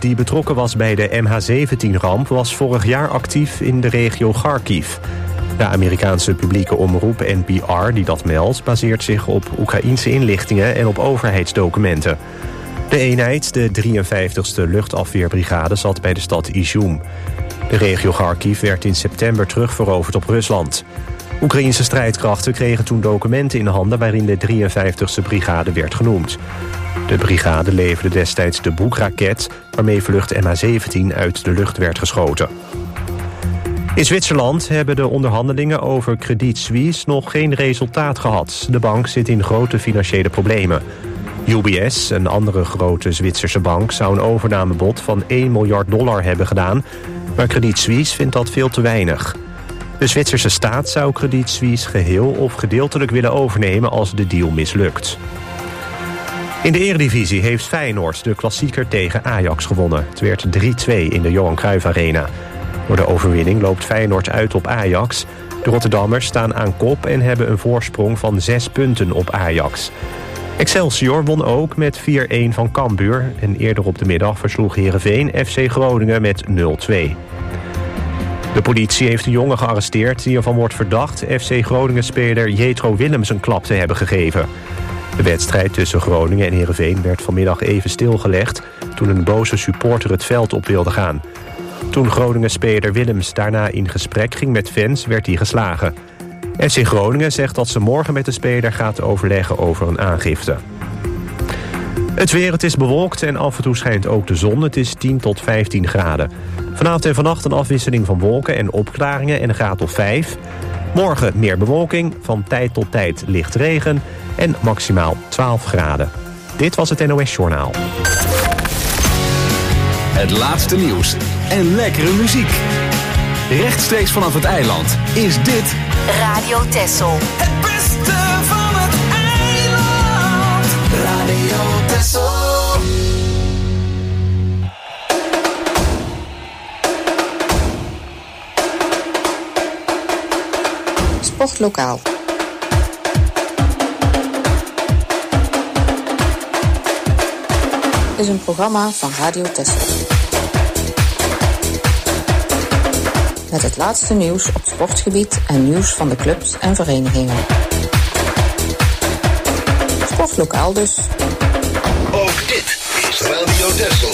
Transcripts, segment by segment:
die betrokken was bij de MH17-ramp... was vorig jaar actief in de regio Kharkiv. De Amerikaanse publieke omroep NPR die dat meldt... baseert zich op Oekraïense inlichtingen en op overheidsdocumenten. De eenheid, de 53e luchtafweerbrigade, zat bij de stad Izum. De regio Kharkiv werd in september terugveroverd op Rusland. Oekraïense strijdkrachten kregen toen documenten in handen... waarin de 53e brigade werd genoemd. De brigade leverde destijds de Buk-raket... waarmee vlucht MH17 uit de lucht werd geschoten. In Zwitserland hebben de onderhandelingen over Credit Suisse nog geen resultaat gehad. De bank zit in grote financiële problemen. UBS, een andere grote Zwitserse bank, zou een overnamebod van $1 miljard hebben gedaan. Maar Credit Suisse vindt dat veel te weinig. De Zwitserse staat zou Credit Suisse geheel of gedeeltelijk willen overnemen als de deal mislukt. In de Eredivisie heeft Feyenoord de klassieker tegen Ajax gewonnen. Het werd 3-2 in de Johan Cruijff Arena. Door de overwinning loopt Feyenoord uit op Ajax. De Rotterdammers staan aan kop en hebben een voorsprong van 6 punten op Ajax. Excelsior won ook met 4-1 van Cambuur. En eerder op de middag versloeg Heerenveen FC Groningen met 0-2. De politie heeft een jongen gearresteerd die ervan wordt verdacht... FC Groningen-speler Jetro Willems een klap te hebben gegeven. De wedstrijd tussen Groningen en Heerenveen werd vanmiddag even stilgelegd... toen een boze supporter het veld op wilde gaan. Toen Groningen-speler Willems daarna in gesprek ging met fans, werd hij geslagen. FC Groningen zegt dat ze morgen met de speler gaat overleggen over een aangifte. Het weer, het is bewolkt en af en toe schijnt ook de zon. Het is 10 tot 15 graden. Vanavond en vannacht een afwisseling van wolken en opklaringen en een graad of 5. Morgen meer bewolking, van tijd tot tijd licht regen en maximaal 12 graden. Dit was het NOS Journaal. Het laatste nieuws en lekkere muziek. Rechtstreeks vanaf het eiland is dit Radio Texel. Het beste van het eiland. Radio Texel. Sportlokaal. Is een programma van Radio Texel. Met het laatste nieuws op sportgebied en nieuws van de clubs en verenigingen. Sportlokaal dus. Ook dit is Radio Texel.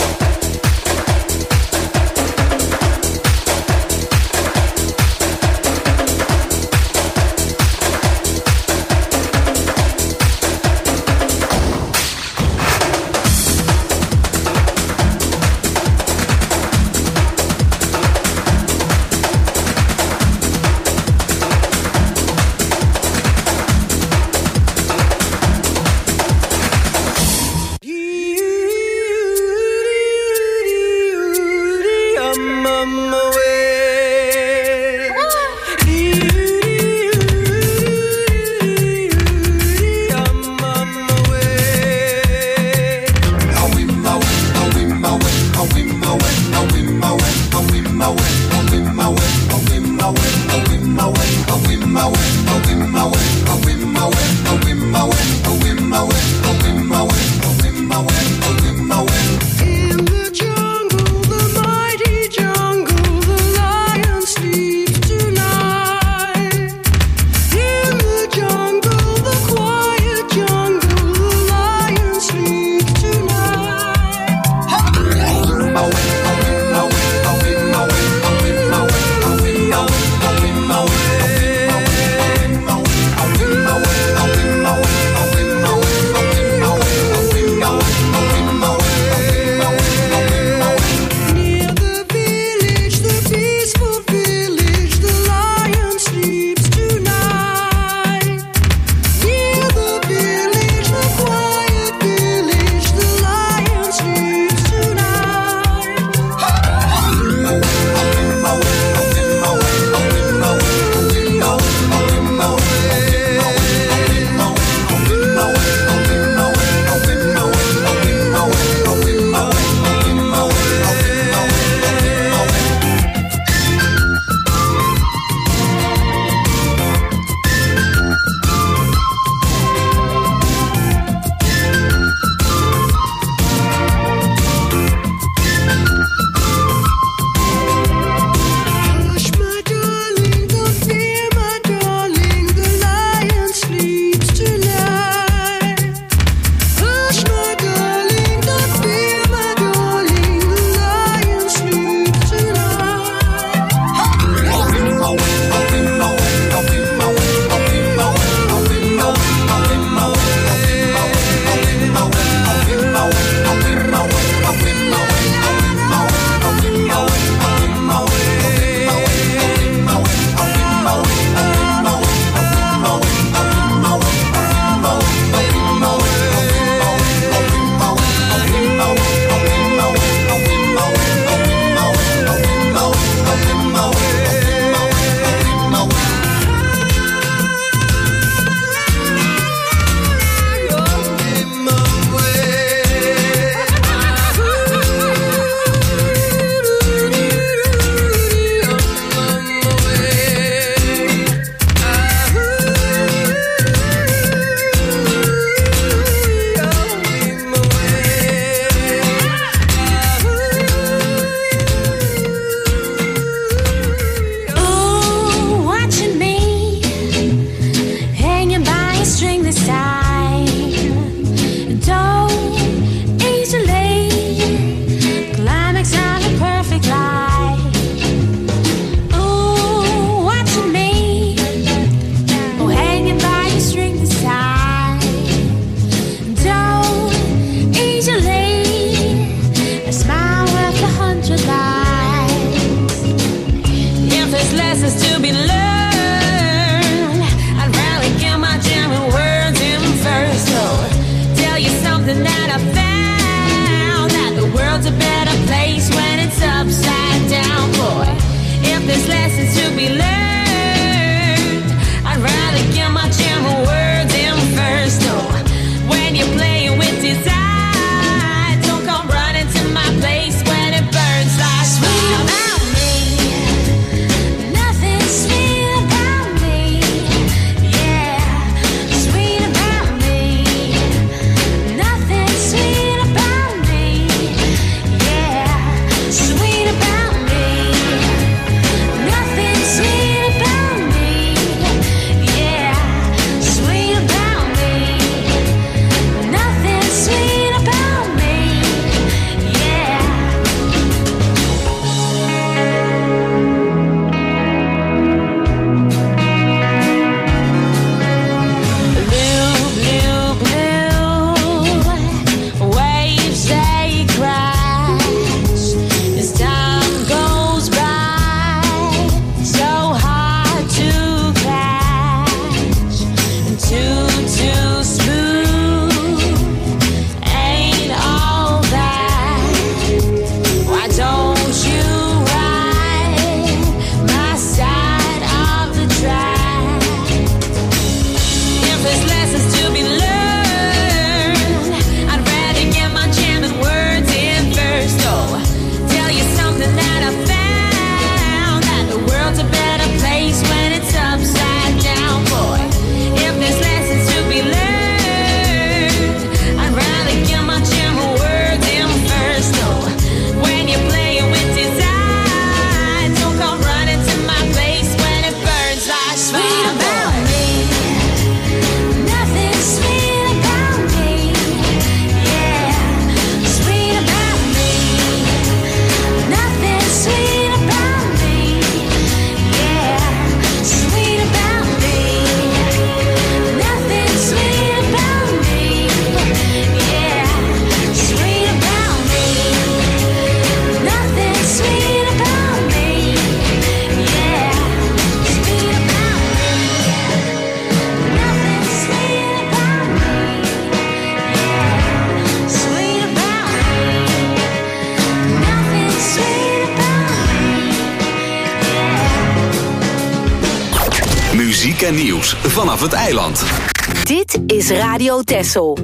muziek en nieuws vanaf het eiland. Dit is Radio Texel.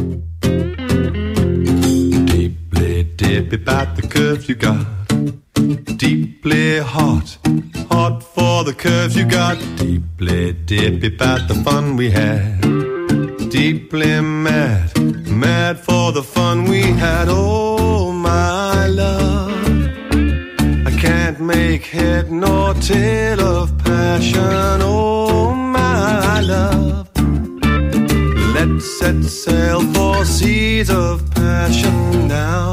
Deeply dip about the curves you got. Deeply hot, hot for the curves you got. Deeply dip about the fun we had. Deeply mad, mad for the fun we had. Oh my love, I can't make head nor tail of passion. Oh my love, let's set sail for seas of passion now.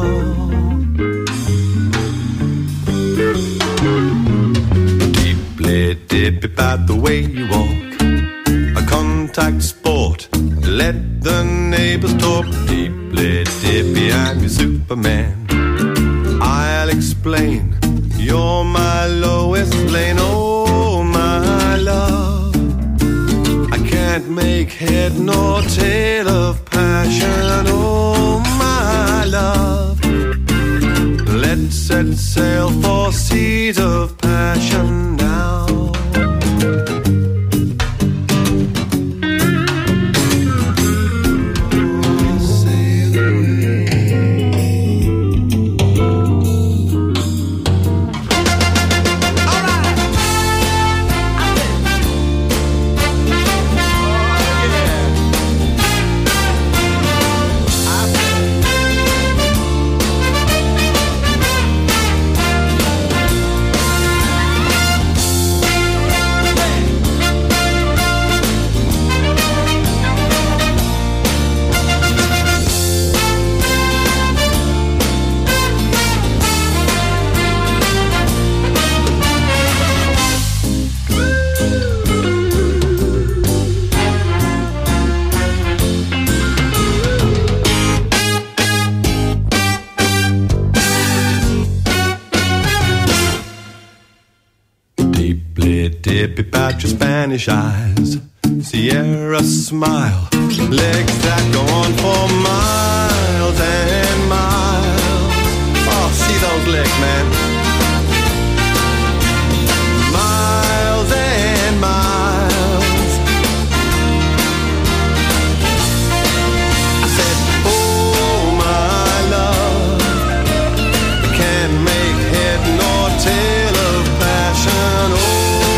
Deeply dip about the way you walk, a contact sport. Let the neighbors talk. Deeply dippy, I'm your Superman. I'll explain, you're my lowest lane. Oh my love, I can't make head nor tail of passion. Oh my love, let's set sail for seas of passion now. Dip about your Spanish eyes, Sierra smile, legs that go on for miles and miles. Oh, see those legs, man. Miles and miles. I said, oh my love, can't make head nor tail of passion. Oh,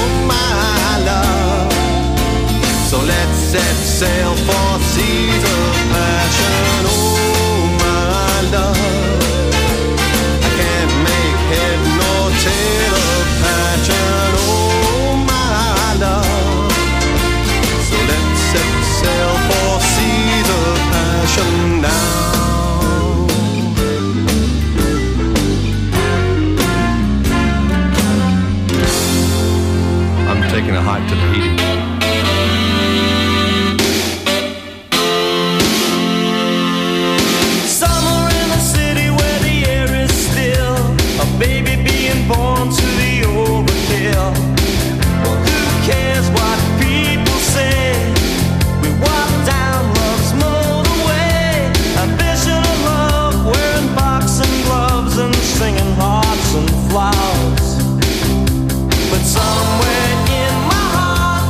so let's set sail for seas of passion. Oh my love, I can't make head nor tail of passion. Oh my love, so let's set sail for seas of passion now. I'm taking a hike to Tahiti. Born to the overkill. Well, who cares what people say? We walk down love's motorway, a vision of love, wearing boxing gloves and singing hearts and flowers. But somewhere in my heart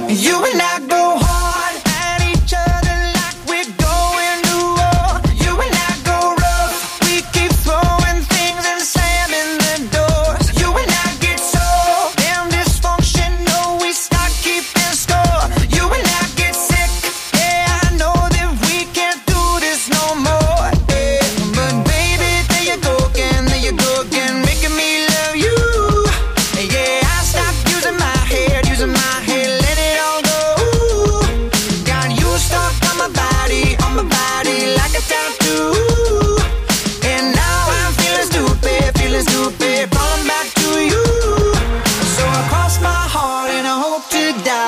You and I go hard at each other like we're going to war. You and I go rough, we keep throwing things and slamming the doors. You and I get so damn dysfunctional, we start keeping score. You and I get sick, yeah, I know that we can't do this no more. Yeah. But baby, there you go again, making me love you. Yeah, I stopped using my head, let it all go. Got you stuck on my body like a tattoo. And now I'm feeling stupid, falling back to you. So I cross my heart and I hope to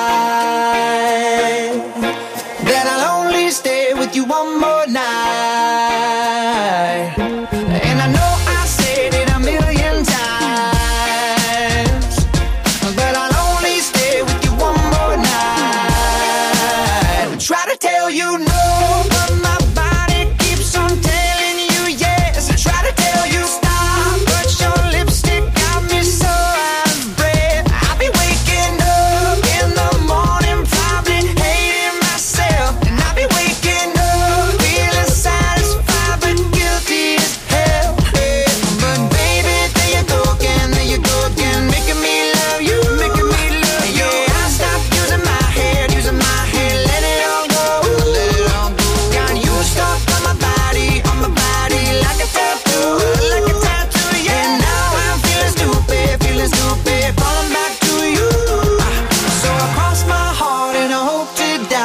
die, that I'll only stay with you one more night. And I know I said it a million times, but I'll only stay with you one more night. Try to tell you no, but my body keeps on telling you yes. Try to tell you stop, but your lipstick got me so out of breath. I'll be waking up in the morning, probably hating myself. And I'll be waking up feeling satisfied, but guilty as hell. But baby, there you go again, making me love you. Yeah, I stopped using my head, let it all go. Got you stuck on my body like a tattoo. Yeah, now I'm feeling stupid, falling back to you. So I cross my heart and I hope to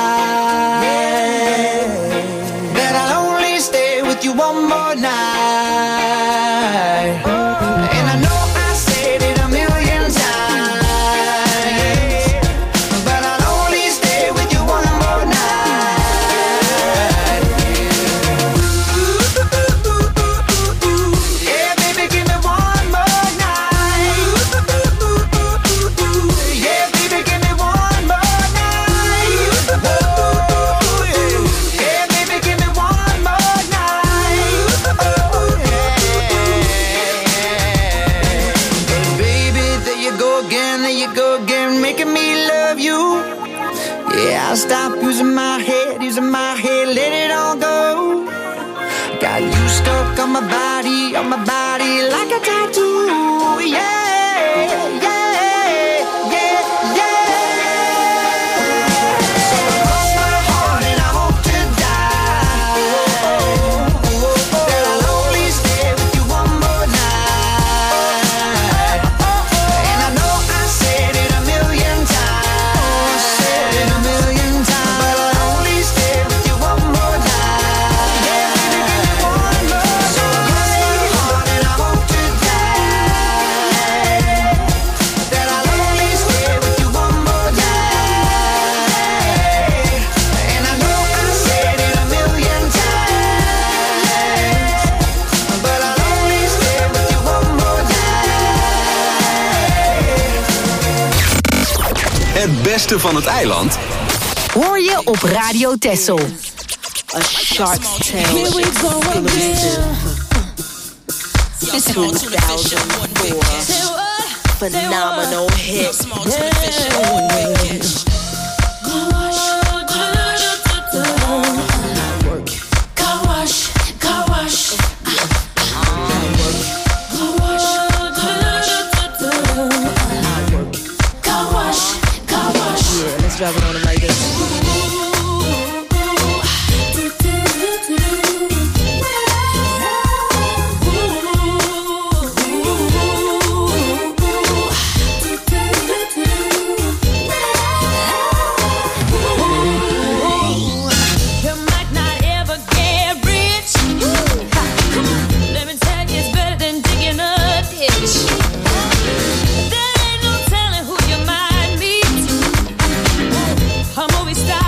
die, that I'll only stay with you one more night. And I know I said it a million times, but I'll only stay with you one more night. Yeah, baby, give me one more night. Yeah, baby, give me one more night. Yeah, baby, give me one more night. Baby, there you go again, making me love you. Yeah, I stopped using my head, let it all go. Got you stuck on my body like a tattoo. Yeah, yeah, yeah, yeah. So I cross my heart and I hope to die, that I'll only stay with you one more night. And I know I said it a million times, but I'll only stay with you one more night. Yeah, baby, give me one more. So I cross my heart and I hope to die, that I'll only stay with you one more night. And I know I said it a million times, but I'll only stay with you one more night. Het beste van het eiland Hoor je op Radio Texel. A shark's tale exclusive. 2004 phenomenal hit. Yeah, let's drop it on him like this. I'm always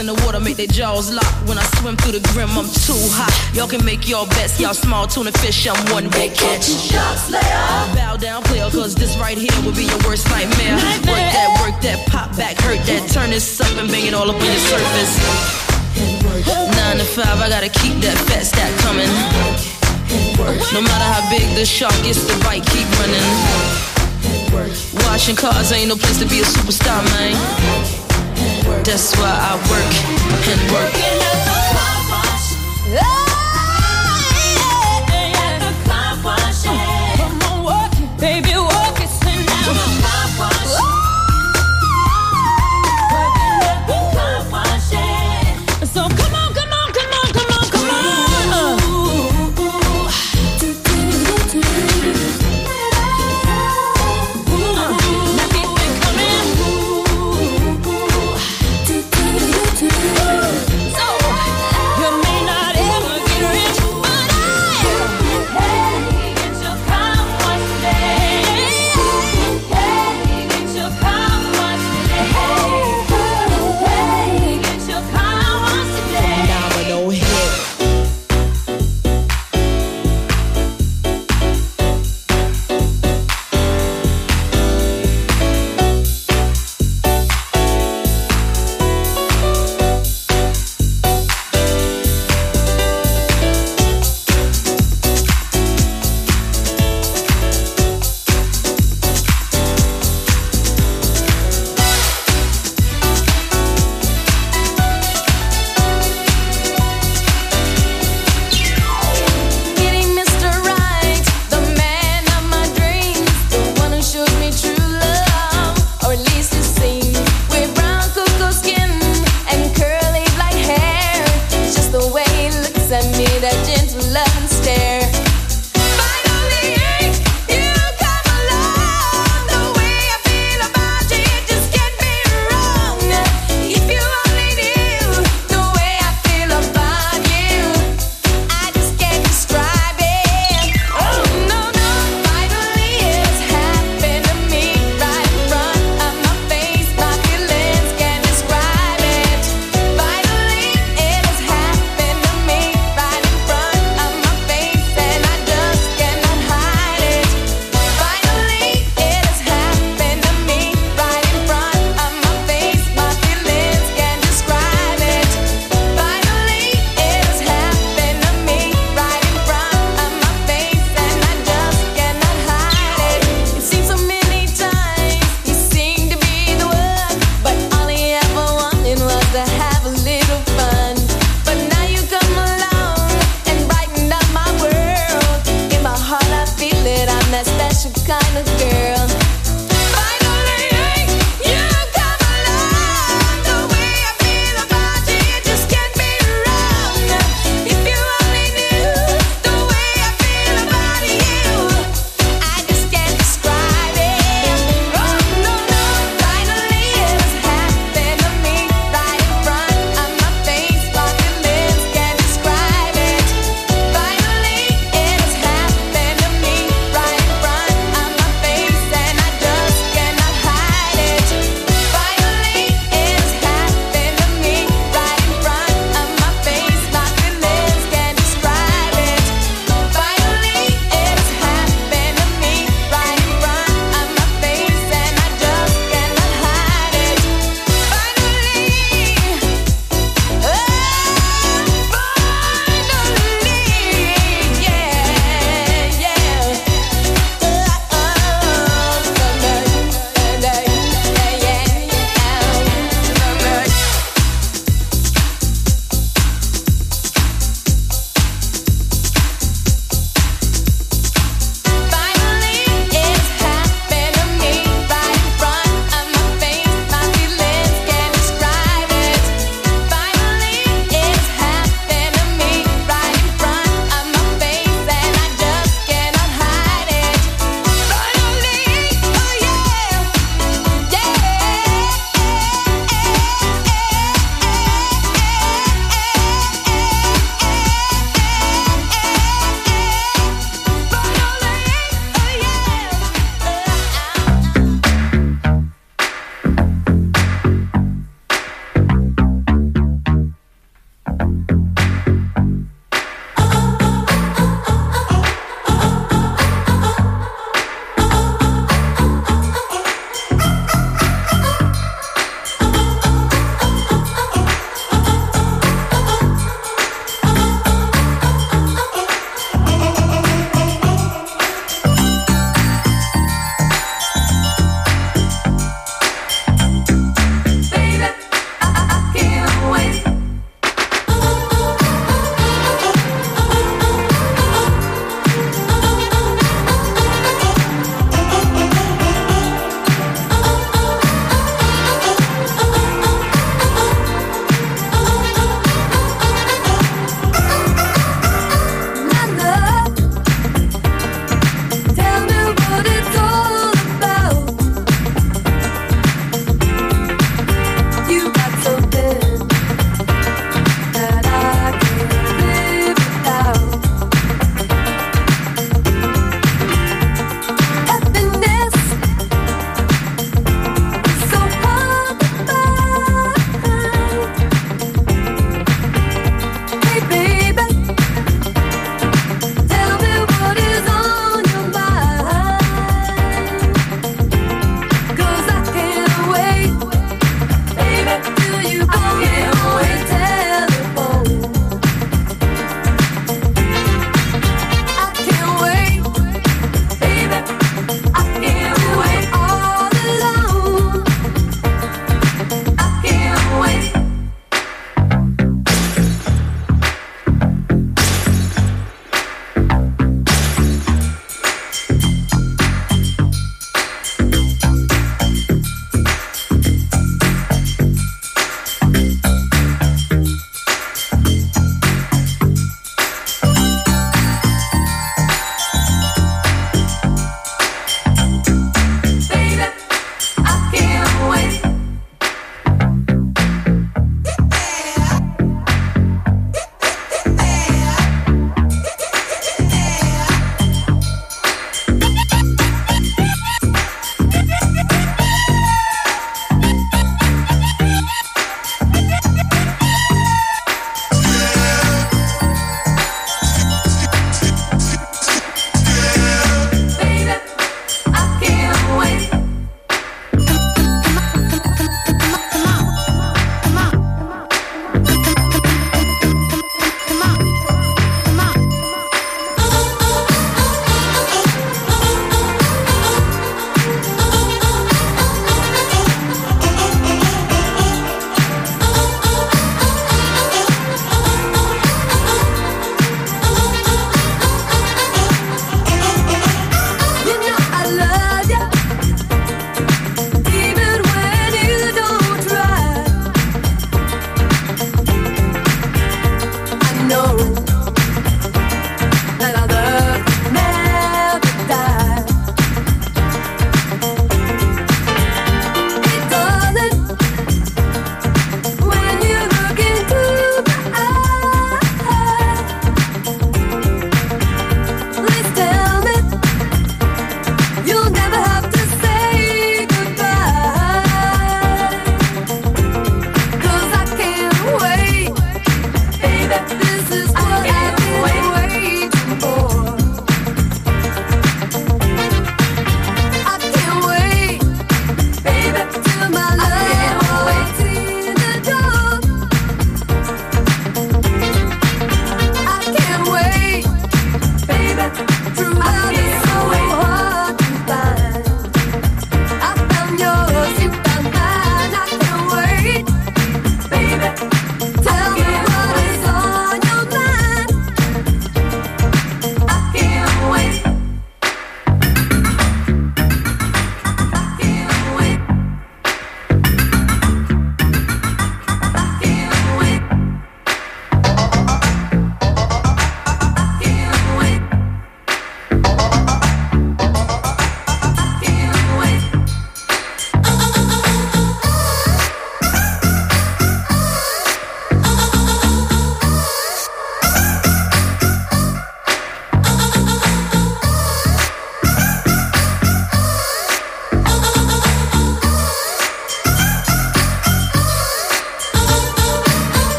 in the water make their jaws lock. When I swim through the grim, I'm too hot. Y'all can make your bets, y'all small tuna fish, I'm one big catch. Bow down, player, cause this right here will be your worst nightmare. Work that, pop back, hurt that. Turn this up and bang it all up on your surface. 9 to 5, I gotta keep that fat stack coming. No matter how big the shark gets, the bite keep running. Washing cars ain't no place to be a superstar, man. That's why I work and work. Come on, work it, baby, work it, sing now. So come on, come on, come on, come on, come on. Now keep it coming. So you may not ever get rich, but I get your car one day. Get your car one day. Get your car once a day. Domino hit. Getting Mr. Right, the man of my dreams, the one who showed me true love, or at least it seems. With brown cocoa skin and curly black hair, it's just the way he looks at me, that gentle love and stare. Finally, you come along. The way I feel about you, it just can't be wrong. If you only knew the way I feel about you, I just can't describe it. Oh no, no. Finally, it's happened to me right in front of my face. My feelings can't describe it. Finally, it has happened to me right in front of my face, and I just cannot hide it. Finally, it has happened to me right in front of my face. My feelings can't describe it. Finally, it has happened to me right in front of my face, and I just cannot hide it. It seems so many times he seemed to be the one, but all he ever wanted was to have a little fun. But now you come along and brighten up my world. In my heart I feel it, I'm that special kind of girl. Finally, you come along. The way I feel about you, it just can't be wrong. If you only knew the way I feel about you, I just can't describe it. Oh no, no. Finally, it has happened to me right in front of my face. My feelings can't describe it. Finally, it has happened to me right in front of my face,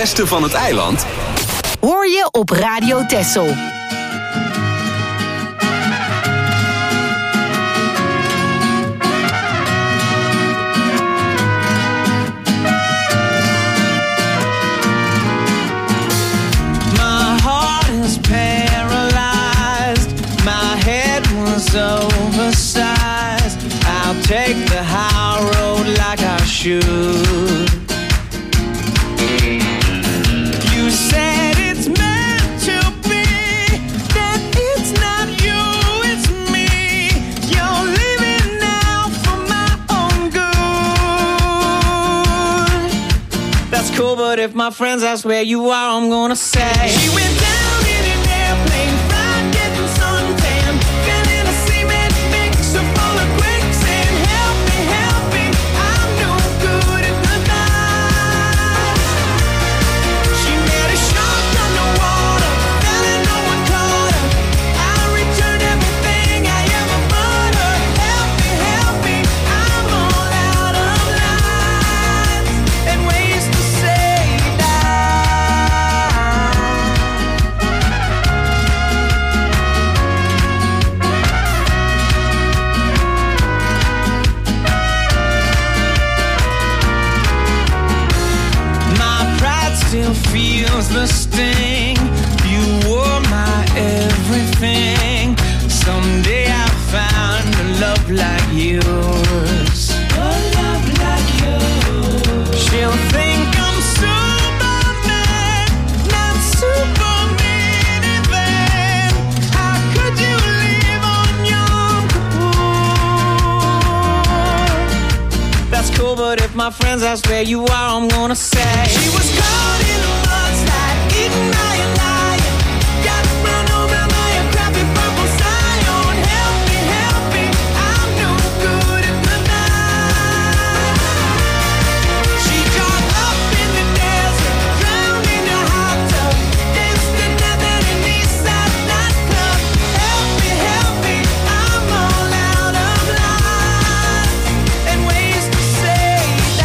beste van het eiland Hoor je op Radio Texel. Oversized, I'll take the high road like I should. You said it's meant to be, that it's not you, it's me. You're leaving now for my own good. That's cool, but if my friends ask where you are, I'm gonna say she went down in an airplane, fried, getting suntan, feeling a cement mixer full of quicksand. Help me, I'm no good at the night. She met a shark underwater, fell and no one caught her. I returned everything I ever bought her. Help me, I'm all out of lines and ways to say still feels the sting. You were my everything. Someday I'll find a love like yours. A love like yours. She'll think I'm Superman, not Superman even. How could you leave on Yom Kippur? That's cool, but if my friends ask where you are, I'm gonna say she was caught in a mudslide, eaten by a lion, got run over by a crappy purple Scion. Help me, I'm no good at the night. She got up in the desert, drowned in a hot tub, danced to death at an Eastside nightclub. Help me, I'm all out of lines and ways to say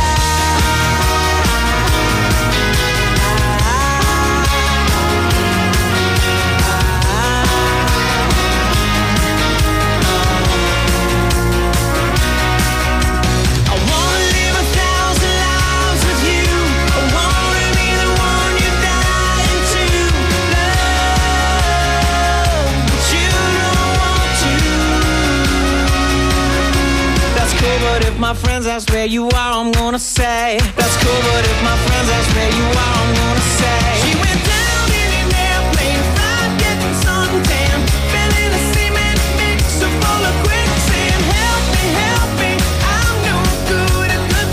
my friends ask where you are, I'm gonna say that's cool, but if my friends ask where you are, I'm gonna say she went down in an airplane, fried, getting suntan, fell in a cement mixer full of quicksand. Help me, I'm no good at the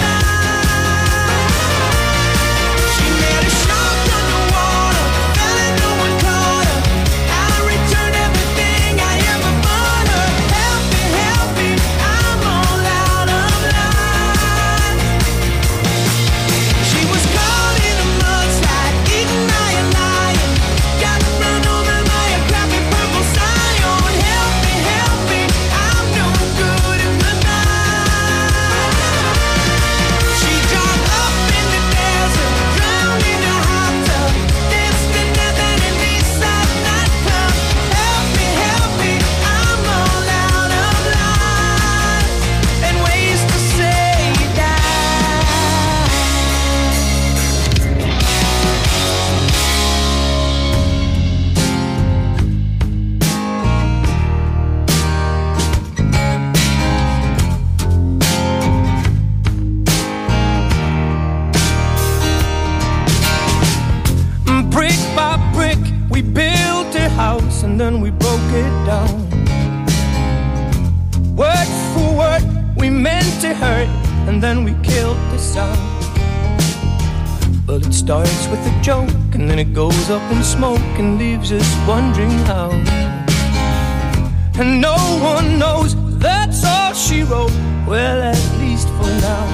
night. She met a shark underwater, fell and no one caught her. I returned everything I ever bought her. Help me, I'm all out of line. She was caught in a mudslide, eaten by a lion, got run over by a crappy purple Scion. Help me, I'm no good at the night. She got up in the desert, drowned in a hot tub, danced to death at an Eastside nightclub. Help me, I'm all out of lines and ways to say brick by brick, we built a house and then we broke it down. Word for word, we meant to hurt and then we killed the sound. Well, it starts with a joke and then it goes up in smoke and leaves us wondering how. And no one knows, that's all she wrote. Well, at least for now.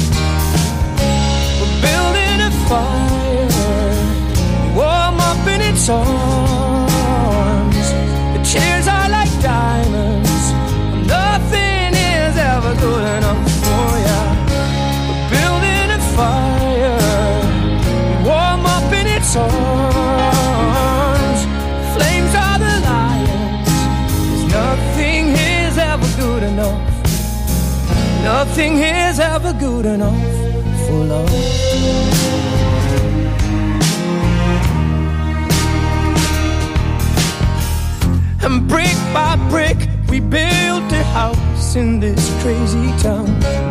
We're building a fire, warm up in its arms. The tears are like diamonds, and nothing is ever good enough for ya. We're building a fire, warm up nothing is ever good enough for love. And brick by brick, we built a house in this crazy town.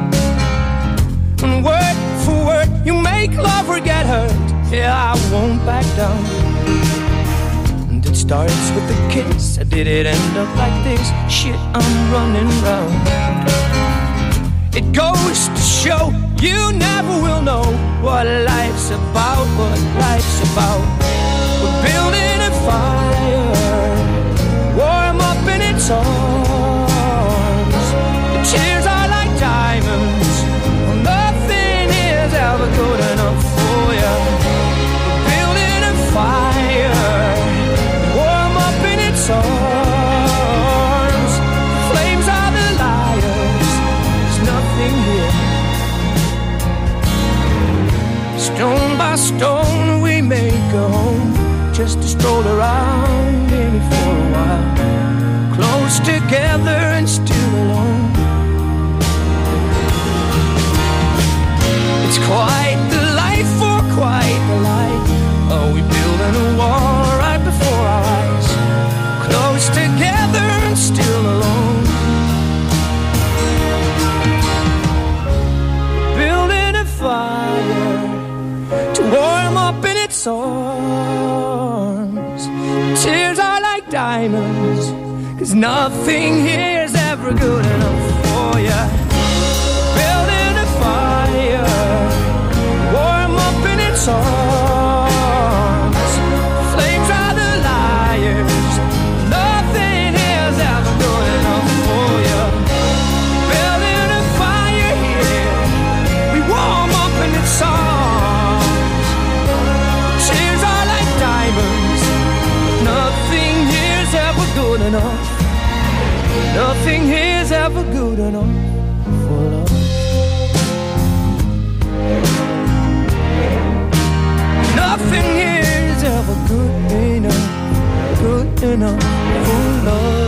And word for word, you make love or get hurt. Yeah, I won't back down. And it starts with a kiss. Did it end up like this? Shit, I'm running round. It goes to show you never will know what life's about, what life's about. We're building a fire, warm up in its arms. The tears are like diamonds. Nothing is ever good enough for you. We're building a fire, warm up in its arms. Flames are the liars. There's nothing here. Stone by stone we make a home, just to stroll around in it for a while. Close together and still alone. It's quite the life for quite the life. Oh, we building a wall right before our eyes. Close together and still alone. Building a fire to warm up in its arms. Tears are like diamonds, 'cause nothing here is ever good enough for you. Building a fire, warm up in its arms. Flames are the liars. Nothing here is ever good enough for you. Building a fire here, we warm up in its arms. Tears are like diamonds. Nothing here's ever good enough. Nothing here's ever good enough for love. Nothing here's ever good enough for love.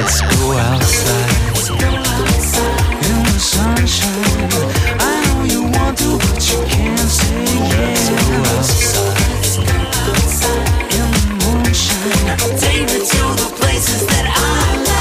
Let's go outside in the sunshine. I know you want to, but you can't say yes. Let's go outside in the moonshine. Take me to the places that I love.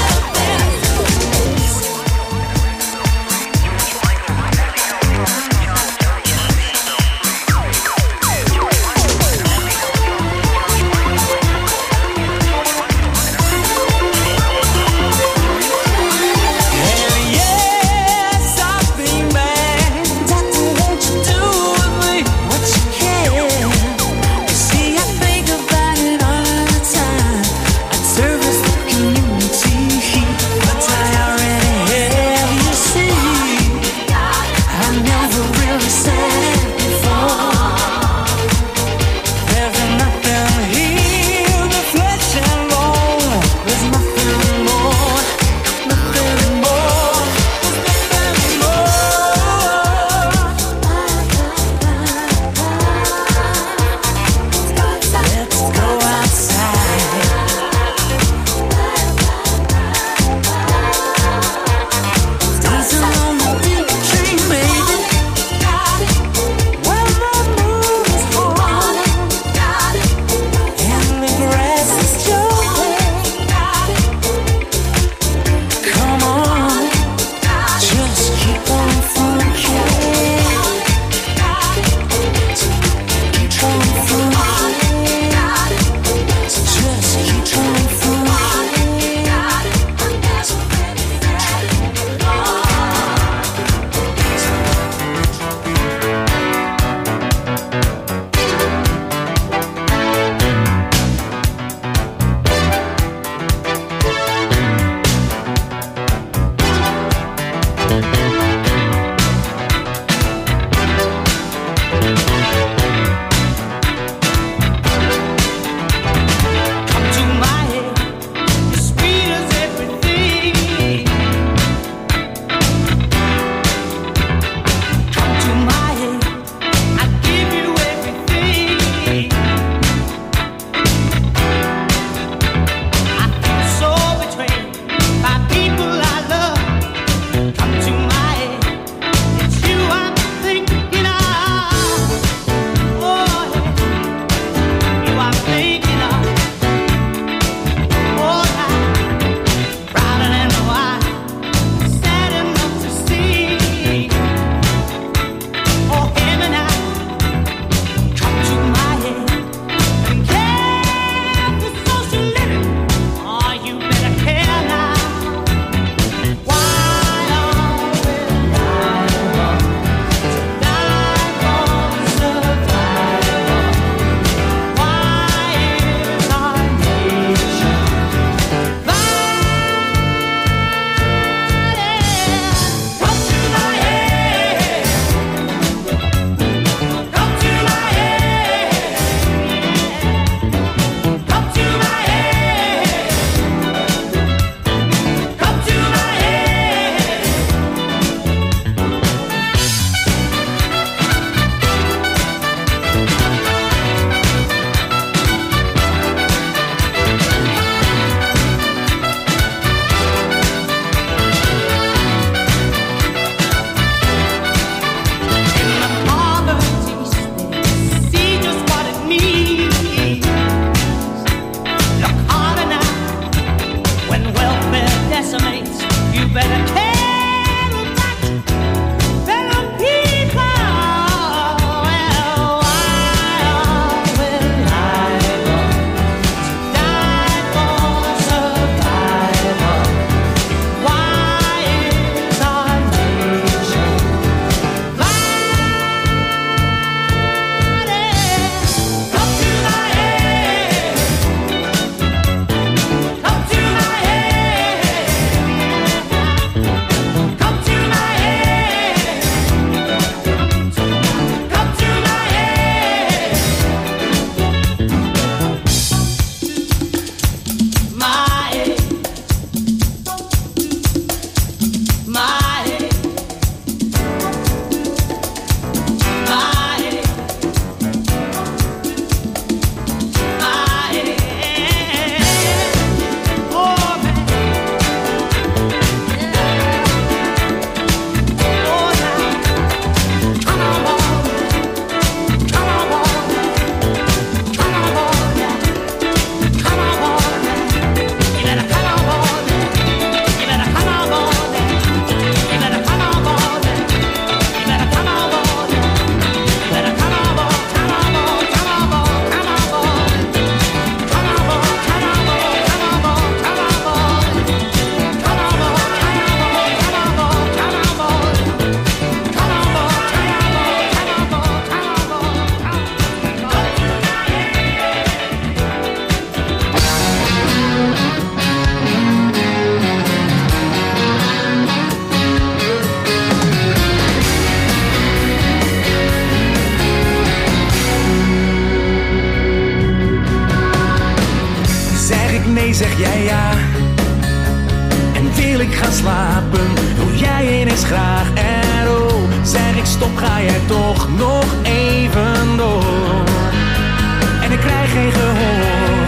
slapen, doe jij ineens graag en oh, zeg ik stop, ga jij toch nog even door. En ik krijg geen gehoor.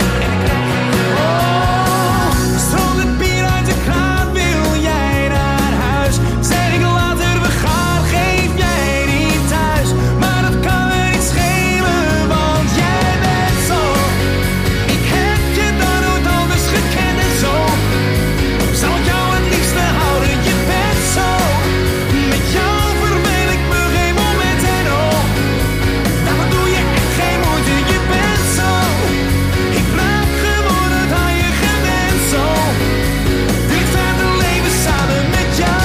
Oh, stroomt het bier uit de kraan, wil jij naar huis? Zeg ik later we gaan, geef jij niet thuis. Maar dat kan me niet schelen, want jij bent zo. Ik heb je dan nooit anders gekend en zo. Zal ik jou het liefste houden, je bent zo. Met jou verveel ik me geen moment en oh, daarvoor doe je echt geen moeite, je bent zo. Ik raak gewoon het aan je gewend zo. Wil ik verder leven samen met jou.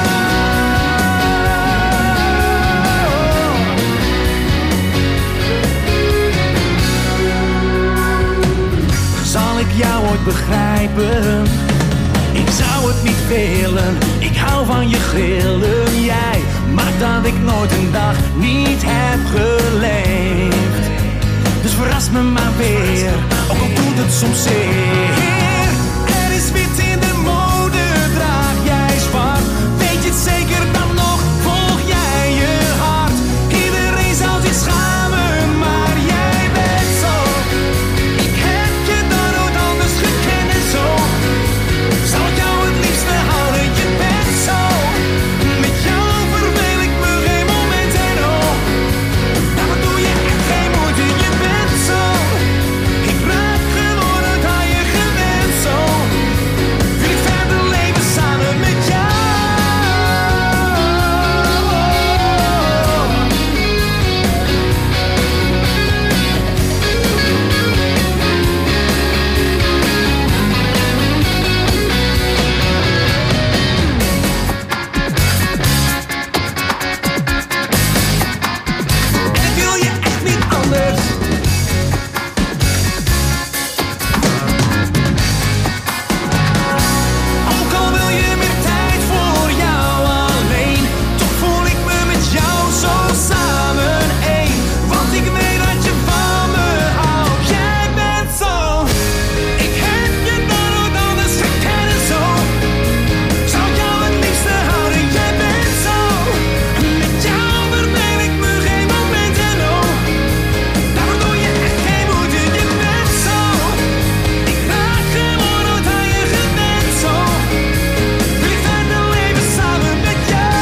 Zal ik jou ooit begrijpen? Ik zou het niet willen, ik hou van je grillen. Jij maakt dat ik nooit een dag niet heb geleefd. Dus verras me maar weer, ook al doet het soms zeer. Er is wit in de mode, draag jij zwart. Weet je het zeker dan nog, volg jij je hart. Iedereen zou zich schamen, maar jij bent zo. Ik heb je dan nooit anders gekend en zo. Zal ik jou het liefste houden, je bent zo. Met jou verveel ik me geen moment en oh, daarvoor doe je echt geen moeite, je bent zo. Ik raak gewoon het aan je gewend zo. Wil ik verder leven samen met jou. En ik wil je echt niet anders. Ook al wil je meer tijd voor jou alleen, toch voel ik me met jou zo samen één. Want ik weet dat je van me houdt, jij bent zo. Ik heb je dan nooit anders gekend en zo. Zou ik jou het liefste houden, jij bent zo. Met jou verveel ik me geen moment en oh, daarvoor doe je echt geen moeite, je bent zo. Ik raak gewoon uit aan je gewend zo. Wil ik verder leven samen met jou.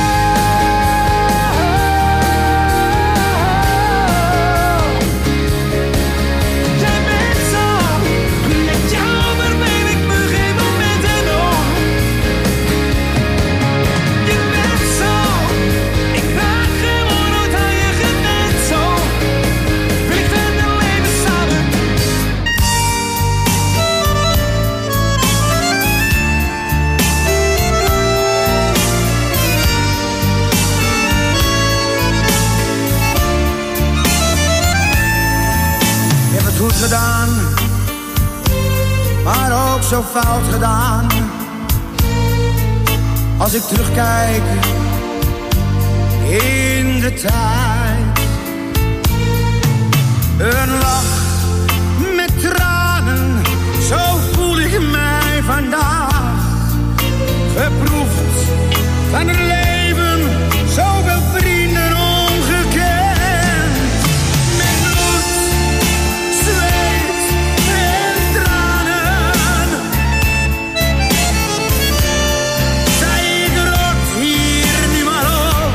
Jij bent zo. Met jou verveel ik me geen moment en oh, je bent zo. Ik raak gewoon uit aan je gewend zo. Wil ik verder leven samen. Je hebt het goed gedaan, maar ook zo fout gedaan. Als ik terugkijk in de tijd. Een lach met tranen, zo voel ik mij vandaag. Geproefd van het leven, zoveel vrienden ongekend. Met bloed, zweet en tranen. Zij ik rot hier nu maar op.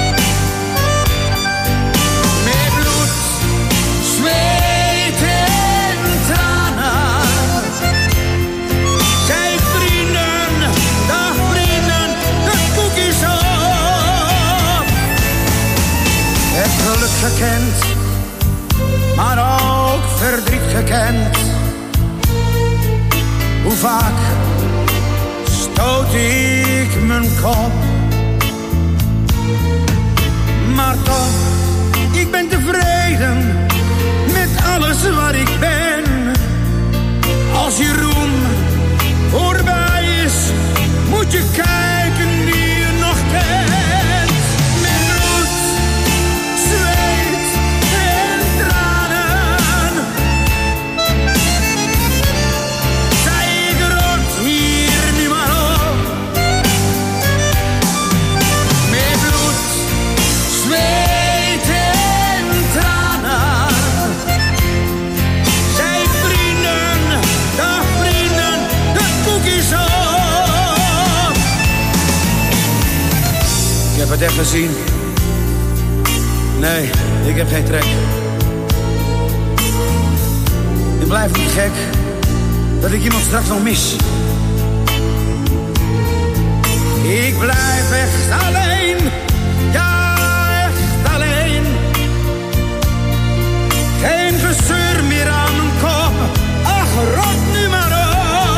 Met bloed, zweet en tranen. Zij ik vrienden, dag vrienden, de koekjes op. Het geluk gekend, maar ook verdriet gekend. Hoe vaak stoot ik mijn kop. Maar toch, ik ben tevreden met alles wat ik ben. Als je roem voorbij is, moet je kijken wie je nog kent. Met bloed, zweet en tranen. Zij ik rot hier nu maar op. heb het echt gezien. Nee, ik heb geen trek. Ik blijf niet gek dat ik iemand straks nog mis. Ik blijf echt alleen, ja echt alleen. Geen gezeur meer aan mijn kop, ach rot nu maar op.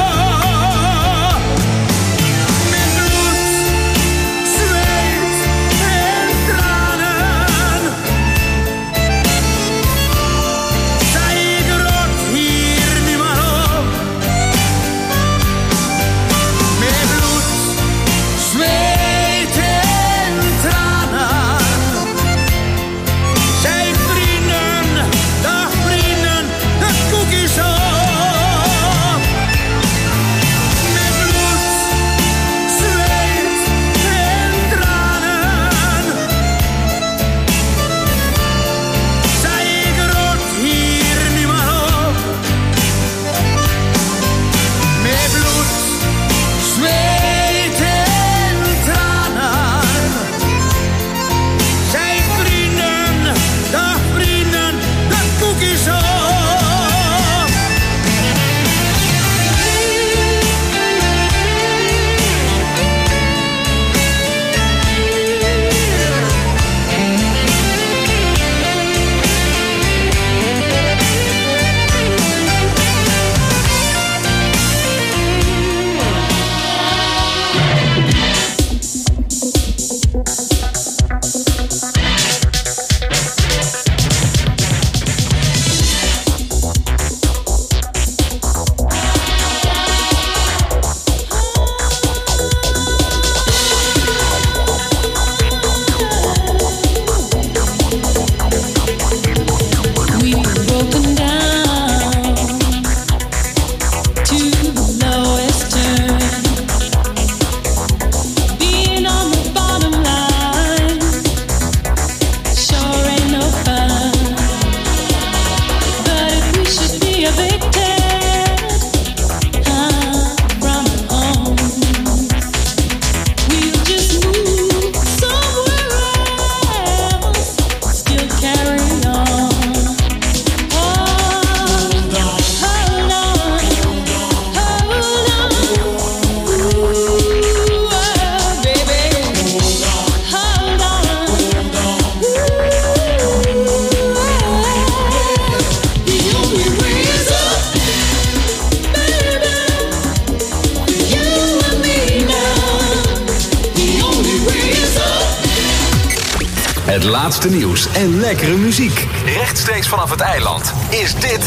Met bloed, zweet en tranen zei ik rot hier nu maar op. Met bloed, zweet en tranen zei vrienden, dag vrienden, de koek is op. Met bloed, zweet en tranen zei ik rot hier nu maar op. Met bloed, zweet en tranen zei vrienden, dag vrienden, de koek is op. We've broken down to the lowest turn. Being on the bottom line sure ain't no fun. But if we should be evicted from home, we'll just move somewhere else, still carry on. Hold on, hold on, ooh, baby, hold on, the only way is up, baby, you and me now. The only way is up. Het laatste nieuws en lekkere muziek. Rechtstreeks vanaf het eiland is dit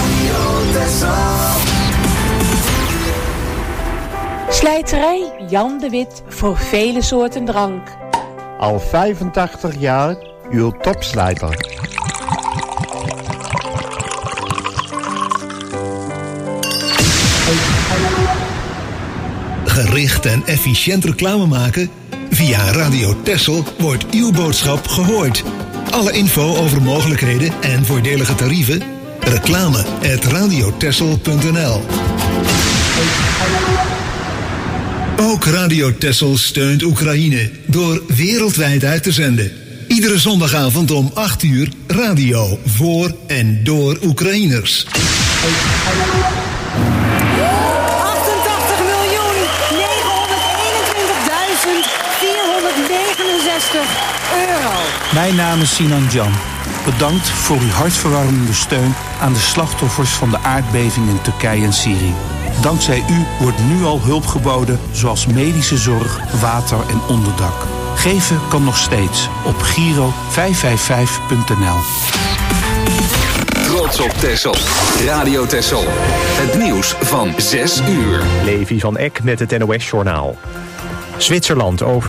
Slijterij Jan de Wit voor vele soorten drank. Al 85 jaar uw topslijter. Gericht en efficiënt reclame maken? Via Radio Texel wordt uw boodschap gehoord. Alle info over mogelijkheden en voordelige tarieven? reclame@radiotexel.nl. Ook Radio Texel steunt Oekraïne door wereldwijd uit te zenden. Iedere zondagavond om 8 uur radio voor en door Oekraïners. 'Euro. Mijn naam is Sinan Jan. Bedankt voor uw hartverwarmende steun aan de slachtoffers van de aardbeving in Turkije en Syrië. Dankzij u wordt nu al hulp geboden, zoals medische zorg, water en onderdak. Geven kan nog steeds op Giro 555.nl. Trots op Texel. Radio Texel. Het nieuws van 6 uur. Levi van Eck met het NOS-journaal. Zwitserland over